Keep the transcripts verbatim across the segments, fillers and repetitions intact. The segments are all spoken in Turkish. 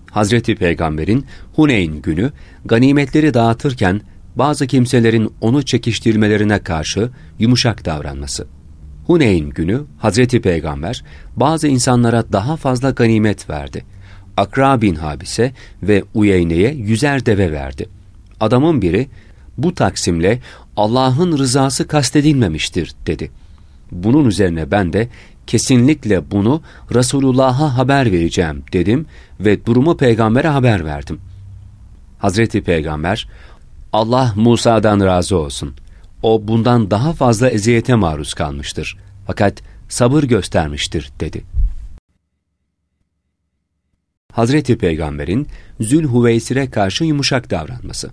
Hazreti Peygamber'in Huneyn günü ganimetleri dağıtırken bazı kimselerin onu çekiştirmelerine karşı yumuşak davranması. Huneyn günü Hazreti Peygamber bazı insanlara daha fazla ganimet verdi. Akra bin Habis'e ve Uyeyne'ye yüzer deve verdi. Adamın biri, bu taksimle Allah'ın rızası kastedilmemiştir dedi. Bunun üzerine ben de kesinlikle bunu Resulullah'a haber vereceğim dedim ve durumu Peygamber'e haber verdim. Hazreti Peygamber, Allah Musa'dan razı olsun. O bundan daha fazla eziyete maruz kalmıştır. Fakat sabır göstermiştir dedi. Hazreti Peygamber'in Zülhüveysir'e karşı yumuşak davranması.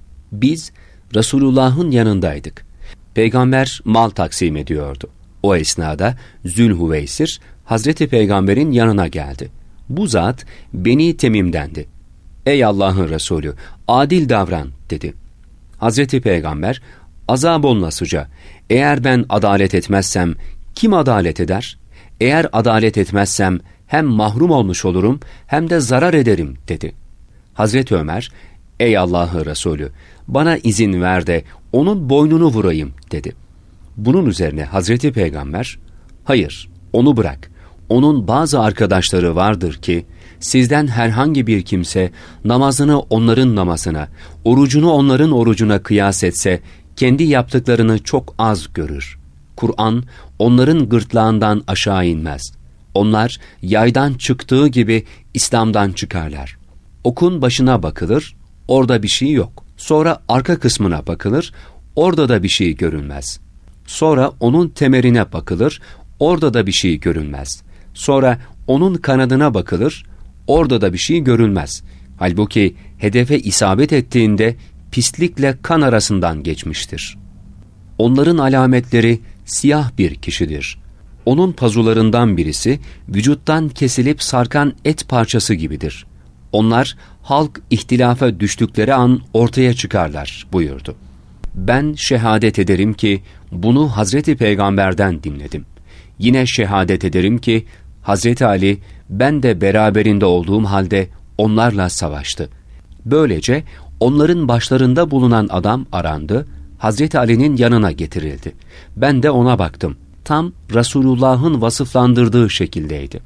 Biz Resulullah'ın yanındaydık. Peygamber mal taksim ediyordu. O esnada Zülhüveysir Hazreti Peygamber'in yanına geldi. Bu zat Beni Temim'dendi. Ey Allah'ın Resulü, adil davran dedi. Hazreti Peygamber, azab olunasıca, eğer ben adalet etmezsem kim adalet eder? Eğer adalet etmezsem hem mahrum olmuş olurum hem de zarar ederim dedi. Hazreti Ömer, ey Allah'ın Resulü, bana izin ver de onun boynunu vurayım dedi. Bunun üzerine Hazreti Peygamber, hayır, onu bırak. Onun bazı arkadaşları vardır ki, sizden herhangi bir kimse namazını onların namazına, orucunu onların orucuna kıyas etse, kendi yaptıklarını çok az görür. Kur'an, onların gırtlağından aşağı inmez. Onlar, yaydan çıktığı gibi İslam'dan çıkarlar. Okun başına bakılır, orada bir şey yok. Sonra arka kısmına bakılır, orada da bir şey görünmez. Sonra onun temerine bakılır, orada da bir şey görünmez. Sonra onun kanadına bakılır, orada da bir şey görülmez. Halbuki hedefe isabet ettiğinde pislikle kan arasından geçmiştir. Onların alametleri siyah bir kişidir. Onun pazularından birisi vücuttan kesilip sarkan et parçası gibidir. Onlar halk ihtilafa düştükleri an ortaya çıkarlar buyurdu. Ben şehadet ederim ki bunu Hazreti Peygamber'den dinledim. Yine şehadet ederim ki Hazreti Ali ben de beraberinde olduğum halde onlarla savaştı. Böylece onların başlarında bulunan adam arandı, Hazreti Ali'nin yanına getirildi. Ben de ona baktım. Tam Resulullah'ın vasıflandırdığı şekildeydi.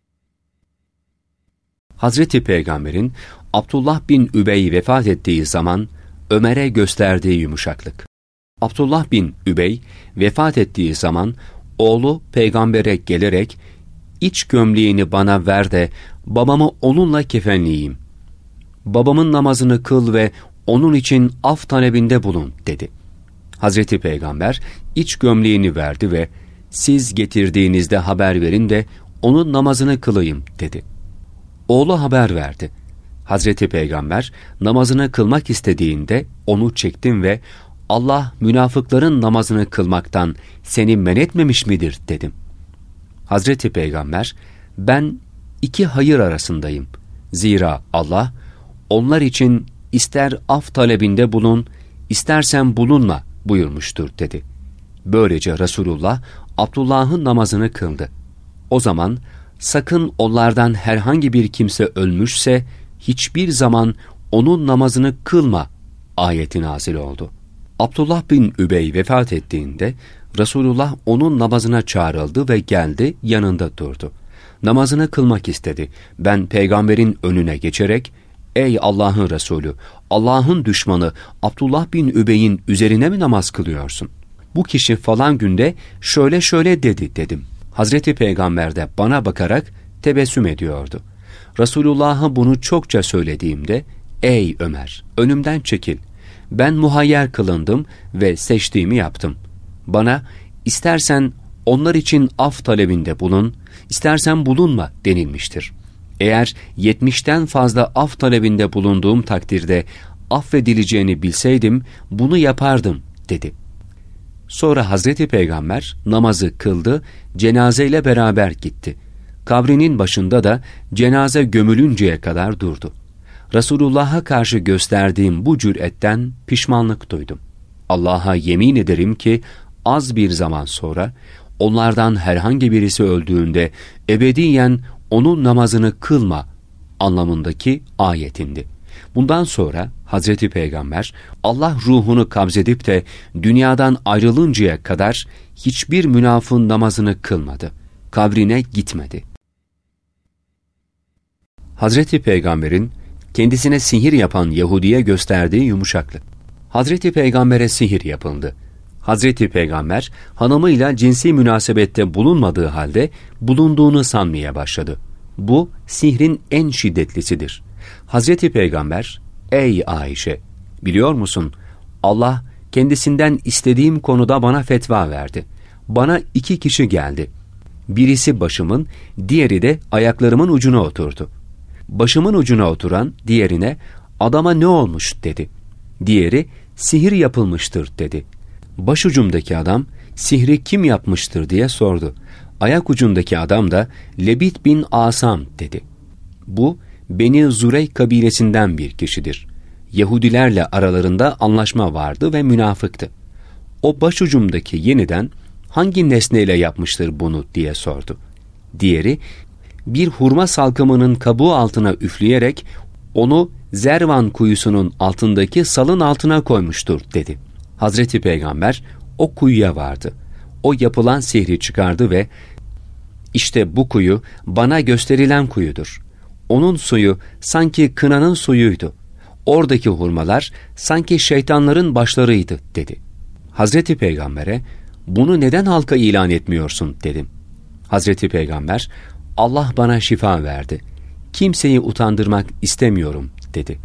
Hazreti Peygamber'in Abdullah bin Übey vefat ettiği zaman Ömer'e gösterdiği yumuşaklık. Abdullah bin Übey vefat ettiği zaman oğlu Peygamber'e gelerek iç gömleğini bana ver de babamı onunla kefenleyeyim. Babamın namazını kıl ve onun için af talebinde bulun dedi. Hazreti Peygamber iç gömleğini verdi ve siz getirdiğinizde haber verin de onun namazını kılayım dedi. Oğlu haber verdi. Hazreti Peygamber namazını kılmak istediğinde onu çektim ve Allah münafıkların namazını kılmaktan seni men etmemiş midir dedim. Hazreti Peygamber ben iki hayır arasındayım. Zira Allah onlar için ister af talebinde bulun, istersen bulunma buyurmuştur dedi. Böylece Resulullah Abdullah'ın namazını kıldı. O zaman sakın onlardan herhangi bir kimse ölmüşse hiçbir zaman onun namazını kılma ayeti nazil oldu. Abdullah bin Übey vefat ettiğinde Resulullah onun namazına çağrıldı ve geldi yanında durdu. Namazını kılmak istedi. Ben peygamberin önüne geçerek ey Allah'ın Resulü, Allah'ın düşmanı Abdullah bin Übey'in üzerine mi namaz kılıyorsun? Bu kişi falan günde şöyle şöyle dedi dedim. Hazreti Peygamber de bana bakarak tebessüm ediyordu. Resulullah'a bunu çokça söylediğimde ey Ömer önümden çekil. Ben muhayyer kılındım ve seçtiğimi yaptım. Bana istersen onlar için af talebinde bulun, istersen bulunma denilmiştir. Eğer yetmişten fazla af talebinde bulunduğum takdirde affedileceğini bilseydim bunu yapardım dedi. Sonra Hazreti Peygamber namazı kıldı, cenazeyle beraber gitti. Kabrinin başında da cenaze gömülünceye kadar durdu. Resulullah'a karşı gösterdiğim bu cüretten pişmanlık duydum. Allah'a yemin ederim ki az bir zaman sonra onlardan herhangi birisi öldüğünde ebediyen onun namazını kılma anlamındaki ayetindi. Bundan sonra Hazreti Peygamber Allah ruhunu kabzedip de dünyadan ayrılıncaya kadar hiçbir münafığın namazını kılmadı. Kabrine gitmedi. Hazreti Peygamber'in kendisine sihir yapan Yahudi'ye gösterdiği yumuşaklık. Hazreti Peygamber'e sihir yapıldı. Hazreti Peygamber hanımıyla cinsi münasebette bulunmadığı halde bulunduğunu sanmaya başladı. Bu sihrin en şiddetlisidir. Hazreti Peygamber, ''Ey Ayşe, biliyor musun? Allah kendisinden istediğim konuda bana fetva verdi. Bana iki kişi geldi. Birisi başımın, diğeri de ayaklarımın ucuna oturdu. Başımın ucuna oturan diğerine, adama ne olmuş dedi. Diğeri, sihir yapılmıştır dedi. Başucumdaki adam, sihri kim yapmıştır diye sordu. Ayak ucundaki adam da, Lebit bin Asam dedi. Bu, Beni Zurey kabilesinden bir kişidir. Yahudilerle aralarında anlaşma vardı ve münafıktı. O başucumdaki yeniden, hangi nesneyle yapmıştır bunu diye sordu. Diğeri, bir hurma salkımının kabuğu altına üfleyerek, onu Zervan kuyusunun altındaki salın altına koymuştur dedi. Hazreti Peygamber o kuyuya vardı. O yapılan sihri çıkardı ve işte bu kuyu bana gösterilen kuyudur. Onun suyu sanki kınanın suyuydu. Oradaki hurmalar sanki şeytanların başlarıydı dedi. Hazreti Peygamber'e bunu neden halka ilan etmiyorsun dedim. Hazreti Peygamber Allah bana şifa verdi. Kimseyi utandırmak istemiyorum dedi.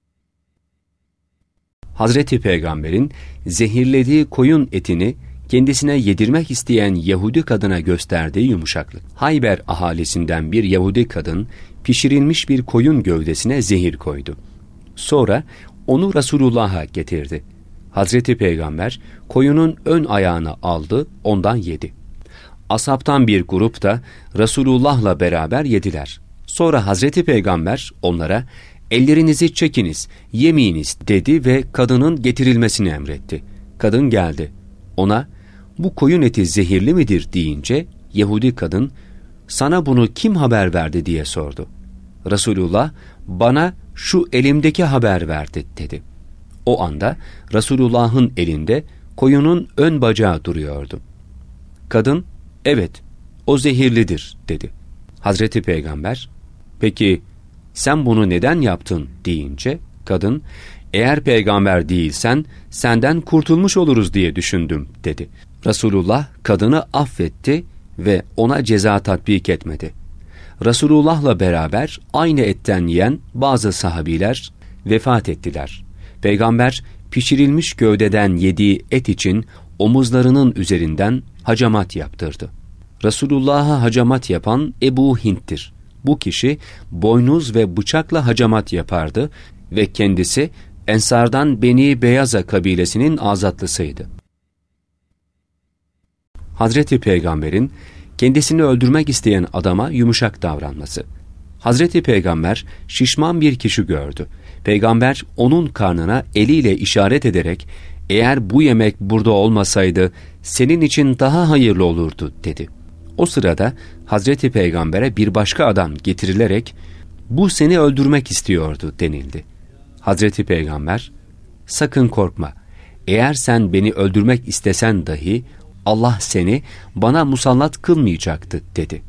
Hazreti Peygamber'in zehirlediği koyun etini kendisine yedirmek isteyen Yahudi kadına gösterdiği yumuşaklık. Hayber ahalisinden bir Yahudi kadın pişirilmiş bir koyun gövdesine zehir koydu. Sonra onu Resulullah'a getirdi. Hazreti Peygamber koyunun ön ayağını aldı, ondan yedi. Ashabtan bir grup da Resulullah'la beraber yediler. Sonra Hazreti Peygamber onlara ellerinizi çekiniz, yemeyiniz dedi ve kadının getirilmesini emretti. Kadın geldi. Ona bu koyun eti zehirli midir deyince Yahudi kadın sana bunu kim haber verdi diye sordu. Resulullah bana şu elimdeki haber verdi dedi. O anda Resulullah'ın elinde koyunun ön bacağı duruyordu. Kadın evet o zehirlidir dedi. Hazreti Peygamber peki sen bunu neden yaptın deyince kadın eğer peygamber değilsen senden kurtulmuş oluruz diye düşündüm dedi. Resulullah kadını affetti ve ona ceza tatbik etmedi. Resulullah'la beraber aynı etten yiyen bazı sahabiler vefat ettiler. Peygamber pişirilmiş gövdeden yediği et için omuzlarının üzerinden hacamat yaptırdı. Resulullah'a hacamat yapan Ebu Hint'tir. Bu kişi boynuz ve bıçakla hacamat yapardı ve kendisi Ensardan Beni Beyaza kabilesinin azatlısıydı. Hazreti Peygamber'in kendisini öldürmek isteyen adama yumuşak davranması. Hazreti Peygamber şişman bir kişi gördü. Peygamber onun karnına eliyle işaret ederek eğer bu yemek burada olmasaydı senin için daha hayırlı olurdu dedi. O sırada Hazreti Peygamber'e bir başka adam getirilerek bu seni öldürmek istiyordu denildi. Hazreti Peygamber sakın korkma, eğer sen beni öldürmek istesen dahi Allah seni bana musallat kılmayacaktı dedi.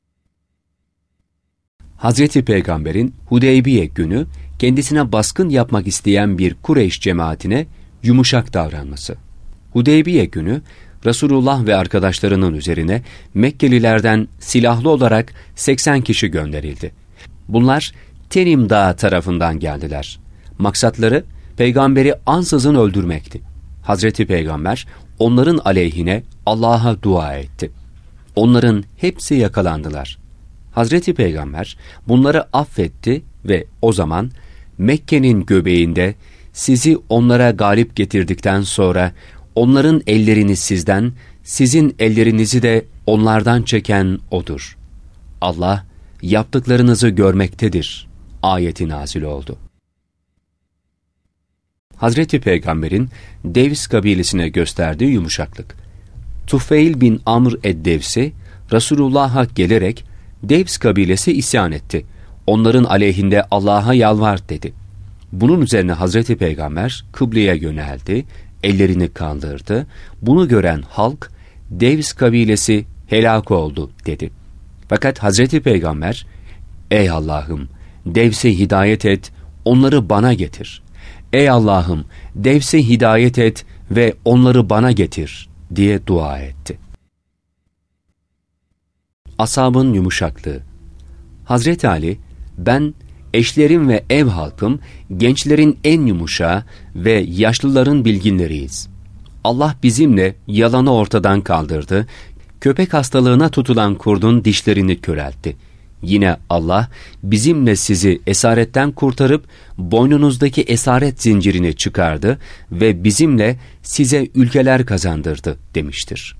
Hazreti Peygamber'in Hudeybiye günü kendisine baskın yapmak isteyen bir Kureyş cemaatine yumuşak davranması. Hudeybiye günü Resulullah ve arkadaşlarının üzerine Mekkelilerden silahlı olarak seksen kişi gönderildi. Bunlar Tenim Dağı tarafından geldiler. Maksatları peygamberi ansızın öldürmekti. Hazreti Peygamber onların aleyhine Allah'a dua etti. Onların hepsi yakalandılar. Hazreti Peygamber bunları affetti ve o zaman Mekke'nin göbeğinde sizi onlara galip getirdikten sonra onların ellerini sizden, sizin ellerinizi de onlardan çeken O'dur. Allah yaptıklarınızı görmektedir. Ayeti nazil oldu. Hazreti Peygamber'in Devs kabilesine gösterdiği yumuşaklık. Tufeil bin Amr ed-Devsi Resulullah'a gelerek Devs kabilesi isyan etti. onların aleyhinde Allah'a yalvar dedi. Bunun üzerine Hazreti Peygamber kıbleye yöneldi, ellerini kaldırdı. Bunu gören halk, Devs kabilesi helak oldu dedi. Fakat Hazreti Peygamber, ey Allah'ım, Devs'e hidayet et, onları bana getir. Ey Allah'ım, Devs'e hidayet et ve onları bana getir diye dua etti. Ashabın yumuşaklığı. Hazreti Ali, ben eşlerim ve ev halkım gençlerin en yumuşağı ve yaşlıların bilginleriyiz. Allah bizimle yalanı ortadan kaldırdı, köpek hastalığına tutulan kurdun dişlerini köreltti. Yine Allah bizimle sizi esaretten kurtarıp boynunuzdaki esaret zincirini çıkardı ve bizimle size ülkeler kazandırdı demiştir.